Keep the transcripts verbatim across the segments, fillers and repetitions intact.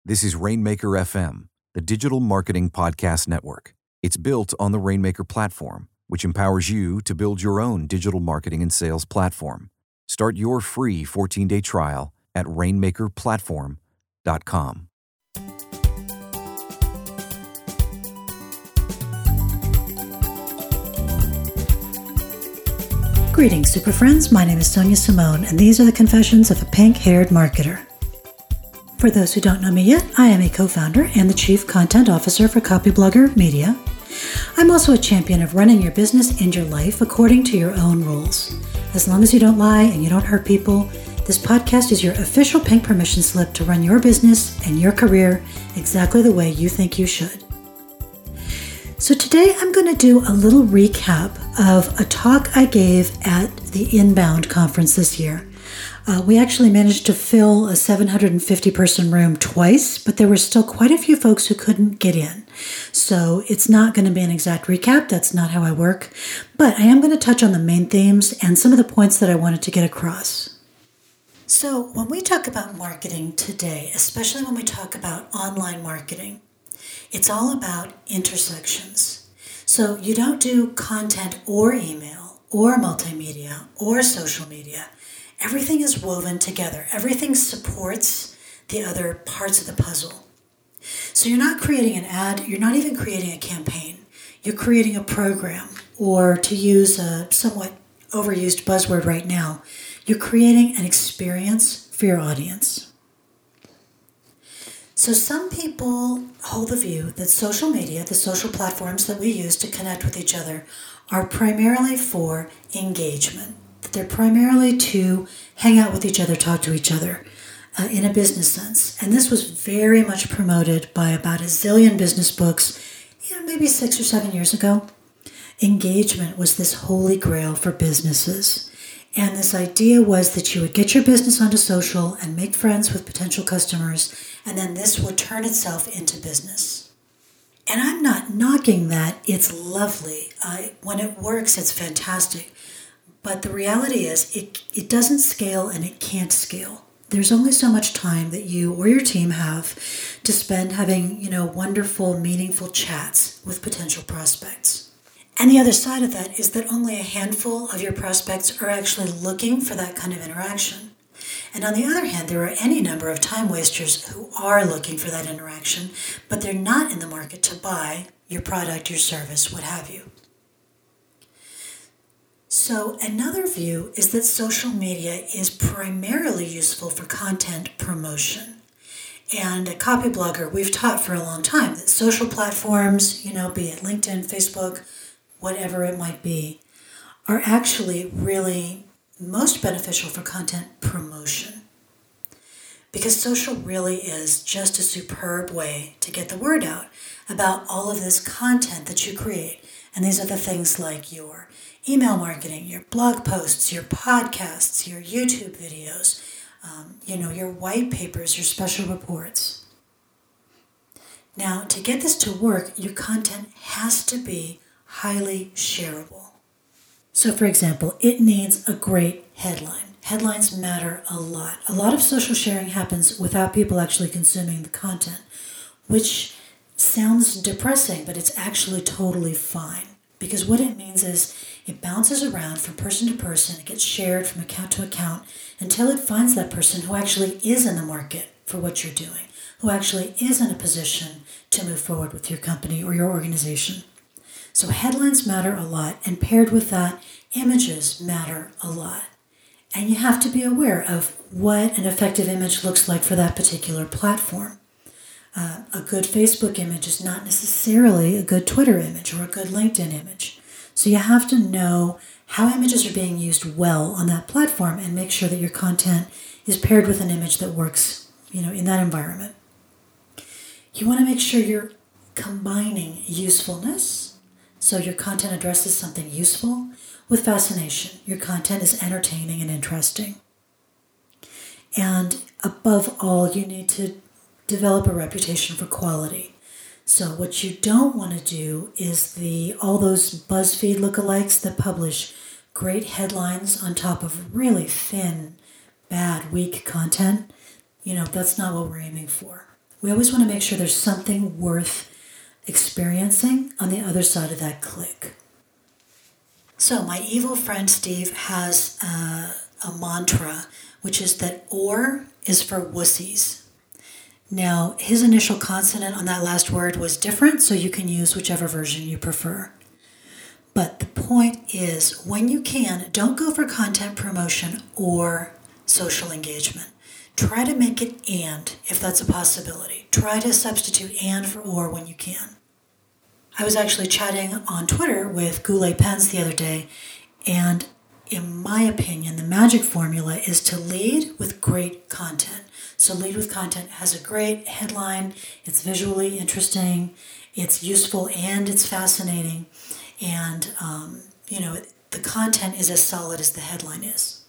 This is Rainmaker F M, the digital marketing podcast network. It's built on the Rainmaker platform, which empowers you to build your own digital marketing and sales platform. Start your free fourteen-day trial at rainmaker platform dot com. Greetings, super friends. My name is Sonia Simone, and these are the confessions of a pink-haired marketer. For those who don't know me yet, I am a co-founder and the Chief Content Officer for Copyblogger Media. I'm also a champion of running your business and your life according to your own rules. As long as you don't lie and you don't hurt people, this podcast is your official pink permission slip to run your business and your career exactly the way you think you should. So today I'm going to do a little recap of a talk I gave at the Inbound conference this year. Uh, we actually managed to fill a seven hundred fifty person room twice, but there were still quite a few folks who couldn't get in. So it's not going to be an exact recap. That's not how I work. But I am going to touch on the main themes and some of the points that I wanted to get across. So when we talk about marketing today, especially when we talk about online marketing, it's all about intersections. So you don't do content or email or multimedia or social media. Everything is woven together. Everything supports the other parts of the puzzle. So you're not creating an ad. You're not even creating a campaign. You're creating a program, or to use a somewhat overused buzzword right now, you're creating an experience for your audience. So some people hold the view that social media, the social platforms that we use to connect with each other, are primarily for engagement. They're primarily to hang out with each other, talk to each other uh, in a business sense. And this was very much promoted by about a zillion business books, you know, maybe six or seven years ago. Engagement was this holy grail for businesses. And this idea was that you would get your business onto social and make friends with potential customers, and then this would turn itself into business. And I'm not knocking that. It's lovely. Uh, when it works, it's fantastic. But the reality is it, it doesn't scale and it can't scale. There's only so much time that you or your team have to spend having, you know, wonderful, meaningful chats with potential prospects. And the other side of that is that only a handful of your prospects are actually looking for that kind of interaction. And on the other hand, there are any number of time wasters who are looking for that interaction, but they're not in the market to buy your product, your service, what have you. So another view is that social media is primarily useful for content promotion. And at Copyblogger, we've taught for a long time that social platforms, you know, be it LinkedIn, Facebook, whatever it might be, are actually really most beneficial for content promotion. Because social really is just a superb way to get the word out about all of this content that you create. And these are the things like your email marketing, your blog posts, your podcasts, your YouTube videos, um, you know, your white papers, your special reports. Now, to get this to work, your content has to be highly shareable. So, for example, it needs a great headline. Headlines matter a lot. A lot of social sharing happens without people actually consuming the content, which sounds depressing, but it's actually totally fine. Because what it means is it bounces around from person to person, it gets shared from account to account until it finds that person who actually is in the market for what you're doing, who actually is in a position to move forward with your company or your organization. So headlines matter a lot, and paired with that, images matter a lot. And you have to be aware of what an effective image looks like for that particular platform. Uh, a good Facebook image is not necessarily a good Twitter image or a good LinkedIn image. So you have to know how images are being used well on that platform and make sure that your content is paired with an image that works, you know, in that environment. You want to make sure you're combining usefulness, so your content addresses something useful, with fascination. Your content is entertaining and interesting. And above all, you need to develop a reputation for quality. So what you don't want to do is the all those BuzzFeed lookalikes that publish great headlines on top of really thin, bad, weak content. You know, that's not what we're aiming for. We always want to make sure there's something worth experiencing on the other side of that click. So my evil friend Steve has a, a mantra, which is that or is for wussies. Now, his initial consonant on that last word was different, so you can use whichever version you prefer. But the point is, when you can, don't go for content promotion or social engagement. Try to make it and, if that's a possibility. Try to substitute and for or when you can. I was actually chatting on Twitter with Goulet Pens the other day, and in my opinion, the magic formula is to lead with great content. So lead with content has a great headline, it's visually interesting, it's useful, and it's fascinating. And, um, you know, the content is as solid as the headline is.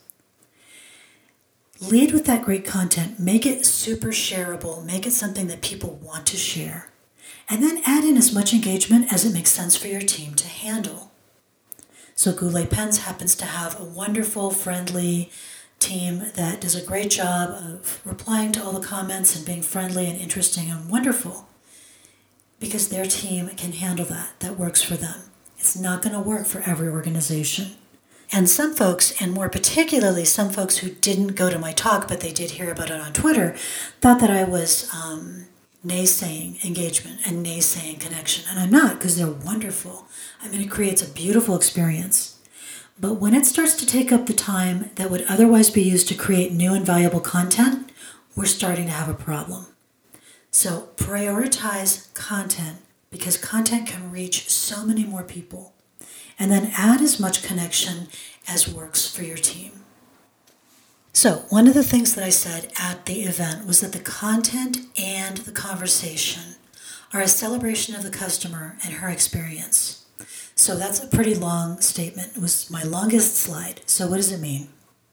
Lead with that great content. Make it super shareable. Make it something that people want to share. And then add in as much engagement as it makes sense for your team to handle. So Goulet Pens happens to have a wonderful, friendly team that does a great job of replying to all the comments and being friendly and interesting and wonderful. Because their team can handle that. That works for them. It's not going to work for every organization. And some folks, and more particularly some folks who didn't go to my talk, but they did hear about it on Twitter, thought that I was um, naysaying engagement and naysaying connection. And I'm not, because they're wonderful. I mean, it creates a beautiful experience. But when it starts to take up the time that would otherwise be used to create new and valuable content, we're starting to have a problem. So prioritize content, because content can reach so many more people. And then add as much connection as works for your team. So one of the things that I said at the event was that the content and the conversation are a celebration of the customer and her experience. So that's a pretty long statement. It was my longest slide. So what does it mean?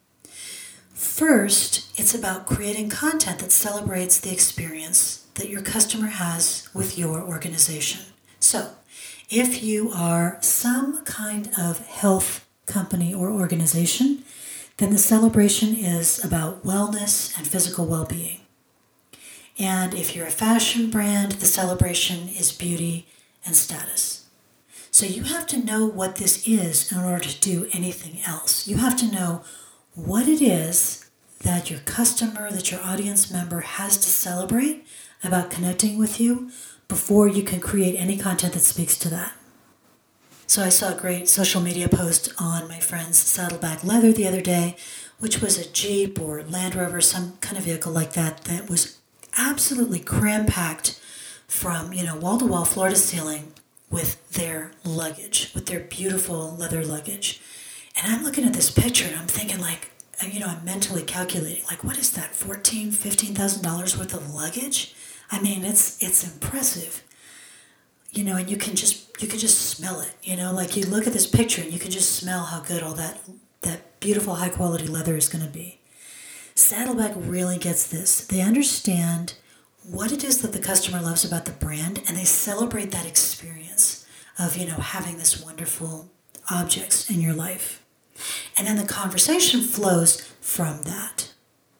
First, it's about creating content that celebrates the experience that your customer has with your organization. So if you are some kind of health company or organization, then the celebration is about wellness and physical well-being. And if you're a fashion brand, the celebration is beauty and status. So you have to know what this is in order to do anything else. You have to know what it is that your customer, that your audience member has to celebrate about connecting with you before you can create any content that speaks to that. So I saw a great social media post on my friend's Saddleback Leather the other day, which was a Jeep or Land Rover, some kind of vehicle like that, that was absolutely cram-packed from, you know, wall-to-wall, floor-to-ceiling with their luggage, with their beautiful leather luggage. And I'm looking at this picture and I'm thinking, like, you know, I'm mentally calculating, like, what is that, fourteen thousand dollars, fifteen thousand dollars worth of luggage? I mean, it's it's impressive. You know, and you can just you can just smell it, you know, like you look at this picture and you can just smell how good all that that beautiful high quality leather is going to be. Saddleback really gets this. They understand what it is that the customer loves about the brand, and they celebrate that experience of, you know, having this wonderful objects in your life. And then the conversation flows from that.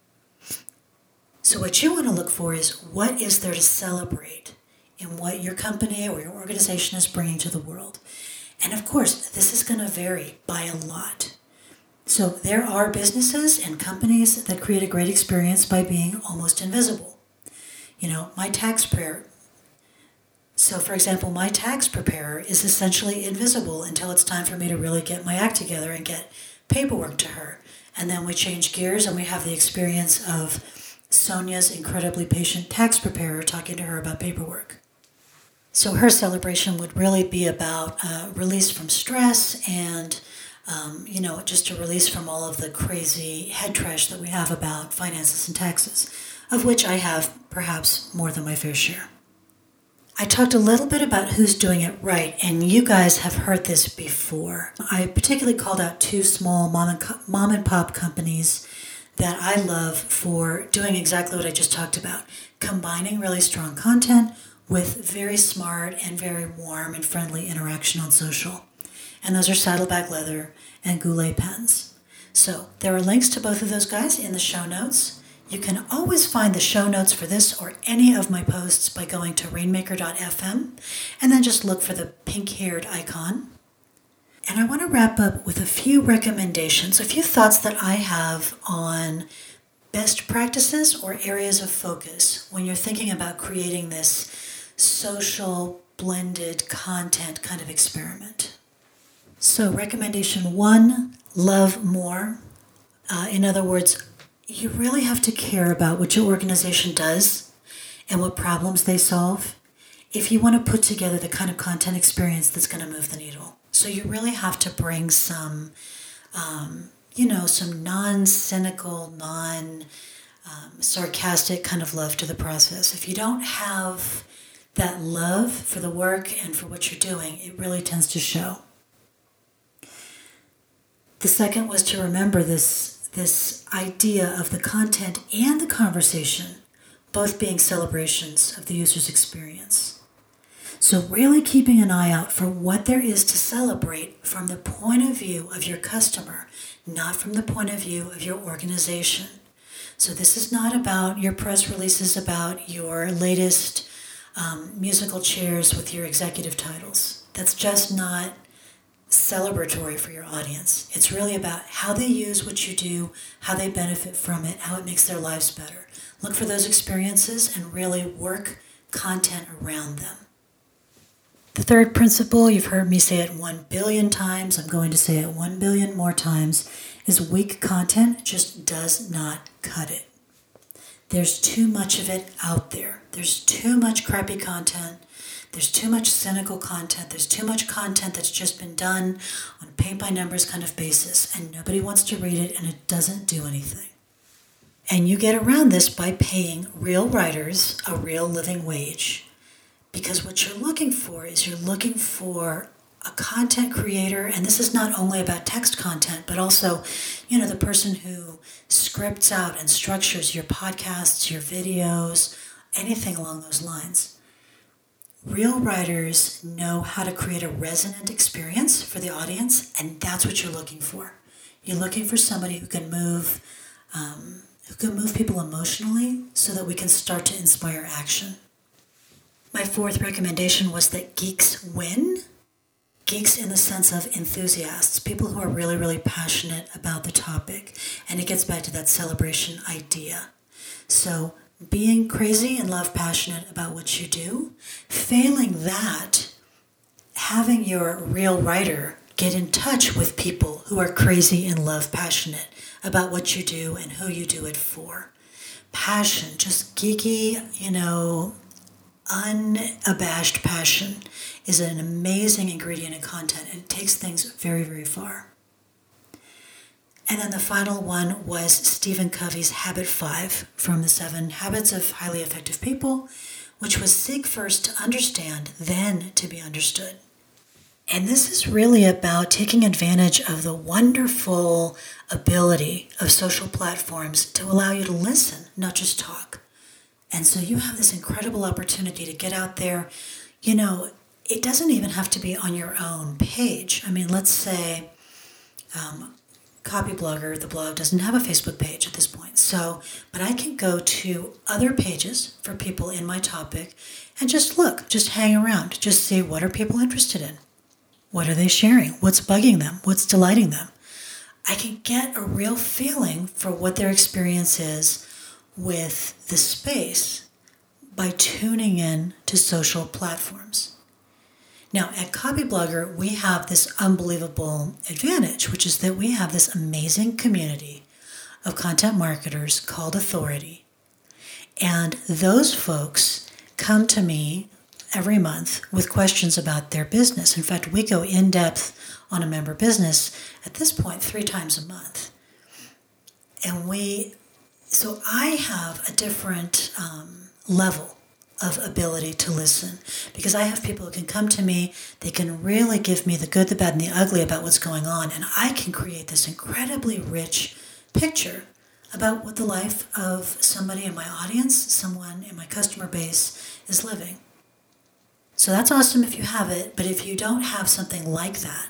So what you want to look for is, what is there to celebrate in what your company or your organization is bringing to the world? And of course, this is going to vary by a lot. So there are businesses and companies that create a great experience by being almost invisible. You know, my tax preparer. So for example, my tax preparer is essentially invisible until it's time for me to really get my act together and get paperwork to her. And then we change gears and we have the experience of Sonia's incredibly patient tax preparer talking to her about paperwork. So her celebration would really be about uh, release from stress and, um, you know, just a release from all of the crazy head trash that we have about finances and taxes, of which I have perhaps more than my fair share. I talked a little bit about who's doing it right, and you guys have heard this before. I particularly called out two small mom and, co- mom and pop companies that I love for doing exactly what I just talked about, combining really strong content with very smart and very warm and friendly interaction on social. And those are Saddleback Leather and Goulet Pens. So there are links to both of those guys in the show notes. You can always find the show notes for this or any of my posts by going to rainmaker dot f m and then just look for the pink-haired icon. And I want to wrap up with a few recommendations, a few thoughts that I have on best practices or areas of focus when you're thinking about creating this social blended content kind of experiment. So recommendation one, love more. Uh, in other words, you really have to care about what your organization does and what problems they solve if you want to put together the kind of content experience that's going to move the needle. So you really have to bring some, um, you know, some non-cynical, non-sarcastic um, kind of love to the process. If you don't have that love for the work and for what you're doing, it really tends to show. The second was to remember this, this idea of the content and the conversation both being celebrations of the user's experience. So really keeping an eye out for what there is to celebrate from the point of view of your customer, not from the point of view of your organization. So this is not about your press releases about your latest um, musical chairs with your executive titles. That's just not celebratory for your audience. It's really about how they use what you do, how they benefit from it, how it makes their lives better. Look for those experiences and really work content around them. The third principle, you've heard me say it one billion times, I'm going to say it one billion more times, is weak content just does not cut it. There's too much of it out there. There's too much crappy content. There's too much cynical content. There's too much content that's just been done on a paint-by-numbers kind of basis, and nobody wants to read it, and it doesn't do anything. And you get around this by paying real writers a real living wage. Because what you're looking for is you're looking for a content creator, and this is not only about text content, but also, you know, the person who scripts out and structures your podcasts, your videos, anything along those lines. Real writers know how to create a resonant experience for the audience, and that's what you're looking for. You're looking for somebody who can move, um, who can move people emotionally so that we can start to inspire action. My fourth recommendation was that geeks win. Geeks in the sense of enthusiasts, people who are really, really passionate about the topic. And it gets back to that celebration idea. So being crazy and love passionate about what you do, failing that, having your real writer get in touch with people who are crazy and love passionate about what you do and who you do it for. Passion, just geeky, you know, unabashed passion is an amazing ingredient in content, and it takes things very, very far. And then the final one was Stephen Covey's Habit five from the Seven Habits of Highly Effective People, which was seek first to understand, then to be understood. And this is really about taking advantage of the wonderful ability of social platforms to allow you to listen, not just talk. And so you have this incredible opportunity to get out there. You know, it doesn't even have to be on your own page. I mean, let's say um, Copyblogger, the blog, doesn't have a Facebook page at this point. So, but I can go to other pages for people in my topic and just look, just hang around, just see what are people interested in. What are they sharing? What's bugging them? What's delighting them? I can get a real feeling for what their experience is with the space by tuning in to social platforms. Now, at Copyblogger, we have this unbelievable advantage, which is that we have this amazing community of content marketers called Authority. And those folks come to me every month with questions about their business. In fact, we go in depth on a member business at this point three times a month. And we So I have a different um, level of ability to listen because I have people who can come to me, they can really give me the good, the bad, and the ugly about what's going on, and I can create this incredibly rich picture about what the life of somebody in my audience, someone in my customer base is living. So that's awesome if you have it, but if you don't have something like that,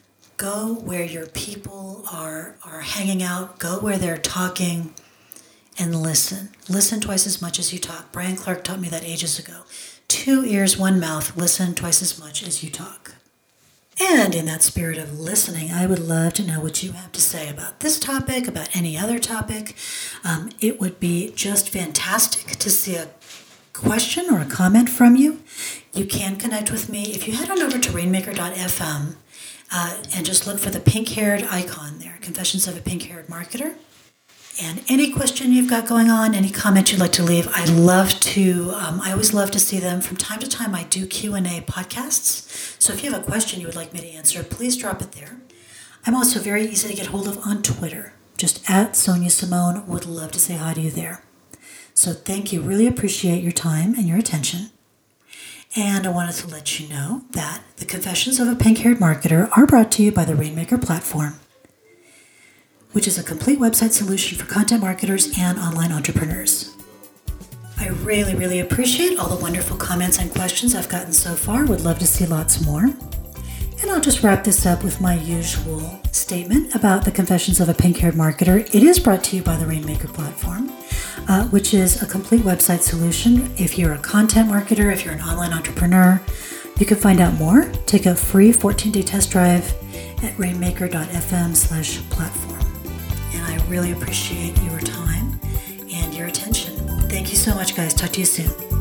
go where your people are, are hanging out, go where they're talking, and listen. Listen twice as much as you talk. Brian Clark taught me that ages ago. Two ears, one mouth. Listen twice as much as you talk. And in that spirit of listening, I would love to know what you have to say about this topic, about any other topic. Um, it would be just fantastic to see a question or a comment from you. You can connect with me. If you head on over to rainmaker dot f m uh, and just look for the pink-haired icon there, Confessions of a Pink-Haired Marketer. And any question you've got going on, any comment you'd like to leave, I'd love to, um, I always love to see them. From time to time, I do Q and A podcasts. So if you have a question you would like me to answer, please drop it there. I'm also very easy to get hold of on Twitter. Just at Sonia Simone. Would love to say hi to you there. So thank you. Really appreciate your time and your attention. And I wanted to let you know that the Confessions of a Pink-Haired Marketer are brought to you by the Rainmaker Platform, which is a complete website solution for content marketers and online entrepreneurs. I really, really appreciate all the wonderful comments and questions I've gotten so far. Would love to see lots more. And I'll just wrap this up with my usual statement about the Confessions of a Pink-Haired Marketer. It is brought to you by the Rainmaker Platform, uh, which is a complete website solution. If you're a content marketer, if you're an online entrepreneur, you can find out more. Take a free fourteen-day test drive at rainmaker dot f m slash platform. And I really appreciate your time and your attention. Thank you so much, guys. Talk to you soon.